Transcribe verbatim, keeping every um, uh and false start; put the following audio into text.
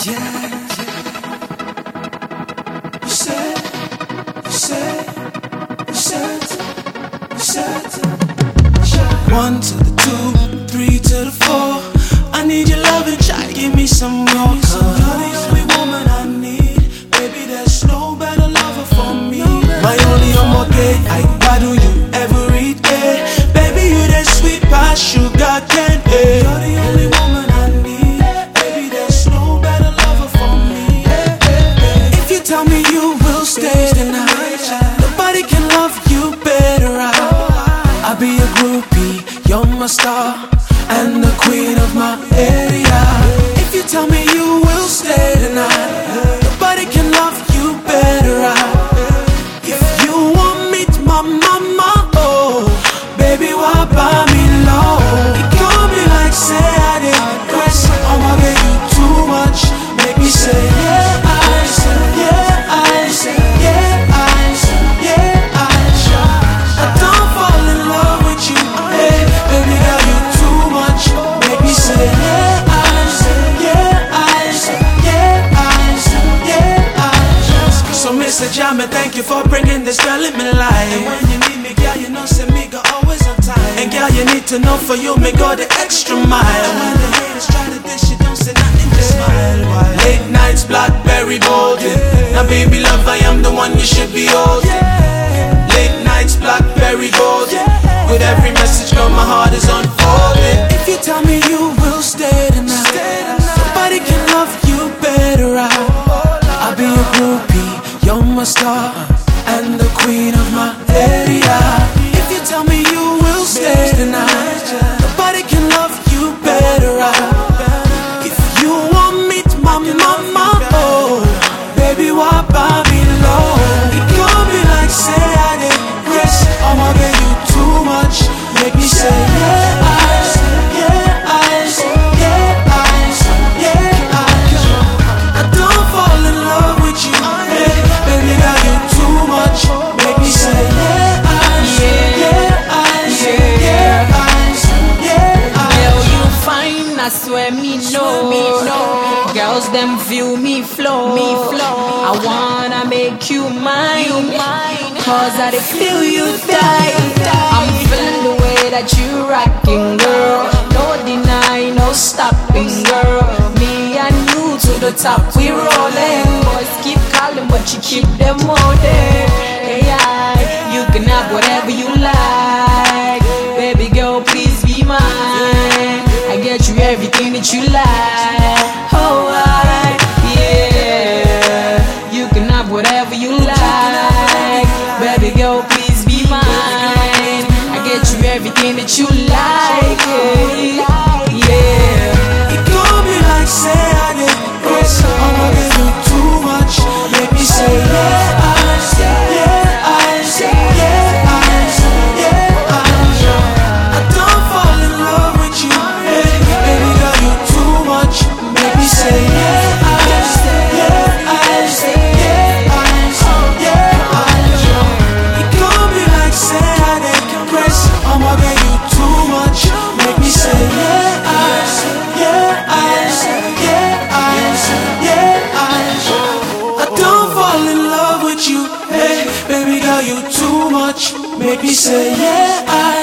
Yeah. You said, you said, you said, you said. One to the two, three to the four. I need your love and try to give me some more. Cause you're the only woman I need. Baby, there's no better lover for me. My only omoge, I do you every day. Baby, you that sweet past sugar candy. You're the only woman I need. Baby, there's no better lover for me. If you tell me you will stay tonight, nobody can love you better. I'll be a groupie, you're my star and the queen of my area. If you tell me you will stay tonight, nobody can love you better. If you want me to my mama, oh, baby, why buy me low? It got me like say I did Chris, I'ma get you too much. Make me say yeah, I say yeah, I say yeah, I say yeah, I say. I don't fall in love with you, hey, baby girl, you too much. Make me say yeah, I say yeah, I say yeah, I say yeah, I say. So Mister Jam, thank you for bringing this girl in my life. And when you need me, girl, you know say me go always on time. And girl, you need to know for you, me go the extra mile. And when the haters try to dish, you don't say nothing, just smile. Late nights, Blackberry golden. Now baby love, I am the one you should be holding. Late nights, Blackberry golden. With every message, girl, my heart is unfolding. If you tell me you will stay tonight, nobody can love you better. I'll be a groupie, you're my star and the queen of my area. If you tell me you will stay tonight, nobody can love you better. If you want me to my mama, oh, baby, why buy me low? It got me like say I did Chris, I'ma get you too much. Make me say yeah, I say yeah, I say yeah, I say yeah, I say. I don't fall in love with you, hey, baby, got you too much. Make me say yeah, I say yeah, I say yeah, I say yeah, I say. Girl, you fine, I swear me know. Girls them feel me flow. Me flow. I wanna make you mine, cause I dey feel you die. I'm feeling the way that you rocking, girl. No deny, no stopping, girl. Me and you to the top, we rolling. Boys keep calling, but you keep them holding. Yeah, you can have whatever you like. Baby girl, please be mine. I get you everything that you like. Oh, I, yeah. You can have whatever you like. Baby girl, please be mine. I get you everything that you like. Yeah. It got me like say I did Chris, I'ma get you too much. Make me say yeah, I say yeah, I say yeah, I say yeah, I say. I don't fall in love with you, hey, baby girl, you too much. Make me say yeah, I say yeah, I say yeah, I say yeah, I say. It got me like say I did Chris, I'ma get you too much. Make me say yeah, I say yeah, I say yeah, I say yeah, I say. I don't fall in love with you, hey, baby girl, you too much. Make me say yeah, I